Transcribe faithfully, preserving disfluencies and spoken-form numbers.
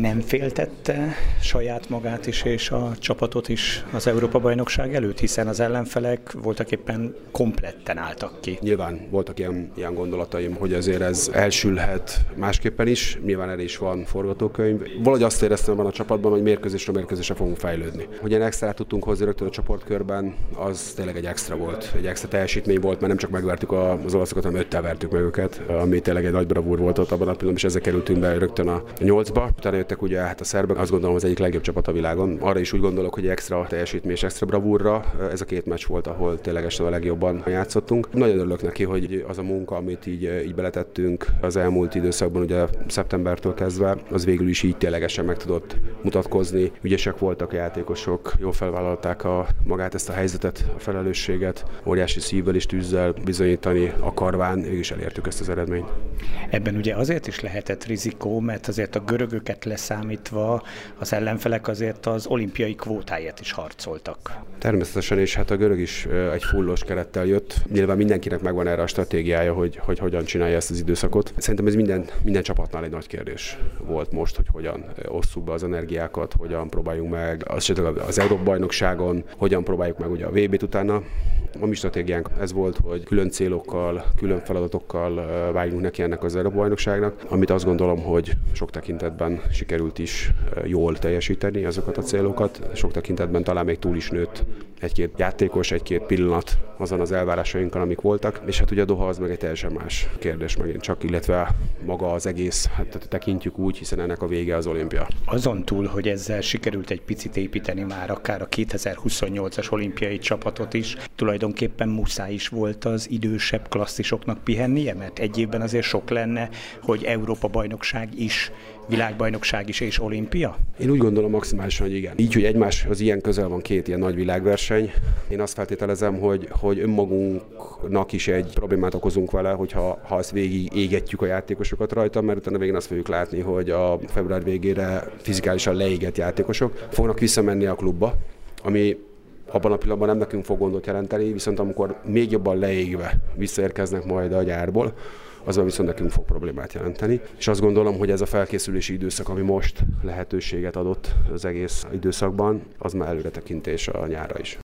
Nem féltette saját magát is és a csapatot is az Európa-bajnokság előtt, hiszen az ellenfelek voltak éppen kompletten álltak ki. Nyilván voltak ilyen, ilyen gondolataim, hogy azért ez elsülhet másképpen is, nyilván erre is van forgatókönyv. Valahogy azt éreztem van a csapatban, hogy mérkőzésről mérkőzésre fogunk fejlődni. Hogy ilyen extrát tudtunk hozni rögtön a csoportkörben, az tényleg egy extra volt, egy extra teljesítmény volt, mert nem csak megvertük az olaszokat, hanem öttel vertük meg őket, ami tényleg egy nagy bravúr volt ott abban a pillanatban, és ezzel kerültünk be rögtön a nyolcba. Utána jöttek ugye hát a szerbek, azt gondolom az egyik legjobb csapat a világon. Arra is úgy gondolok, hogy extra teljesítmény és extra bravúrra ez a két meccs volt, ahol ténylegesen a legjobban játszottunk. Nagyon örülök neki, hogy az a munka, amit így, így beletettünk az elmúlt időszakban, ugye szeptembertől kezdve, az végül is így ténylegesen meg tudott mutatkozni. Ügyesek voltak a játékosok, jól felvállalták a, magát ezt a helyzetet, a felelősséget, óriási szívvel és tűzzel bizonyítani akarván, mégis elértük ezt az eredményt. Ebben ugye azért is lehetett rizikó, mert azért a görögöket leszámítva az ellenfelek azért az olimpiai kvótáért is harcoltak. Természetesen, és hát a görög is egy fullós kerettel jött. Nyilván mindenkinek megvan erre a stratégiája, hogy, hogy hogyan csinálja ezt az időszakot. Szerintem ez minden, minden csapatnál egy nagy kérdés volt most, hogy hogyan osszuk be az energiákat, hogyan próbáljunk meg az, az Európa-bajnokságon, hogyan próbáljuk meg ugye a vé bét utána. A mi stratégiánk ez volt, hogy külön célokkal, külön feladatokkal vágjunk neki ennek az Európa-bajnokságnak, amit azt gondolom, hogy sok tekintetben sikerült is jól teljesíteni azokat a célokat, sok tekintetben talán még túl is nőtt egy-két játékos, egy-két pillanat azon az elvárásainkkal, amik voltak, és hát ugye a Doha az meg egy teljesen más kérdés megint csak, illetve maga az egész, hát tekintjük úgy, hiszen ennek a vége az olimpia. Azon túl, hogy ezzel sikerült egy picit építeni már akár a kétezer-huszonnyolcas olimpiai csapatot is, tulajdonképpen muszáj is volt az idősebb klasszisoknak pihennie, mert egy évben azért sok lenne, hogy Európa-bajnokság is, világbajnokság is és olimpia? Én úgy gondolom maximálisan, hogy igen. Így, hogy egymás az ilyen közel van két ilyen nagy világverseny, én azt feltételezem, hogy, hogy önmagunknak is egy problémát okozunk vele, hogyha ha azt végig égetjük a játékosokat rajta, mert utána végén azt fogjuk látni, hogy a február végére fizikálisan leégett játékosok fognak visszamenni a klubba, ami abban a pillanatban nem nekünk fog gondot jelenteni, viszont amikor még jobban leégve visszaérkeznek majd a gyárból, azon viszont nekünk fog problémát jelenteni. És azt gondolom, hogy ez a felkészülési időszak, ami most lehetőséget adott az egész időszakban, az már előretekintés a nyárra is.